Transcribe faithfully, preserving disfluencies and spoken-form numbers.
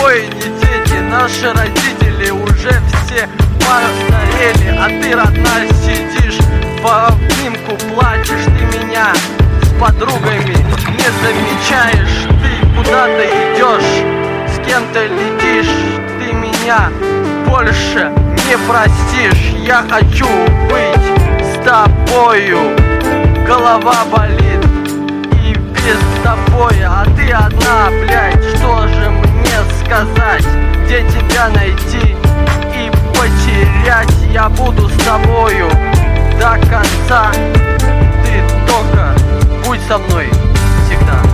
тобой не дети. Наши родители уже все постарели, а ты, родная, сидишь в обнимку, плачешь. Ты меня с подругами не замечаешь. Ты куда-то идешь, с кем-то летишь. Ты меня больше не простишь. Я хочу быть с тобою. Голова болит и без тобой, а ты одна, блядь. Что же мне сказать? Где тебя найти и потерять? Я буду с тобою до конца. Ты только будь со мной всегда.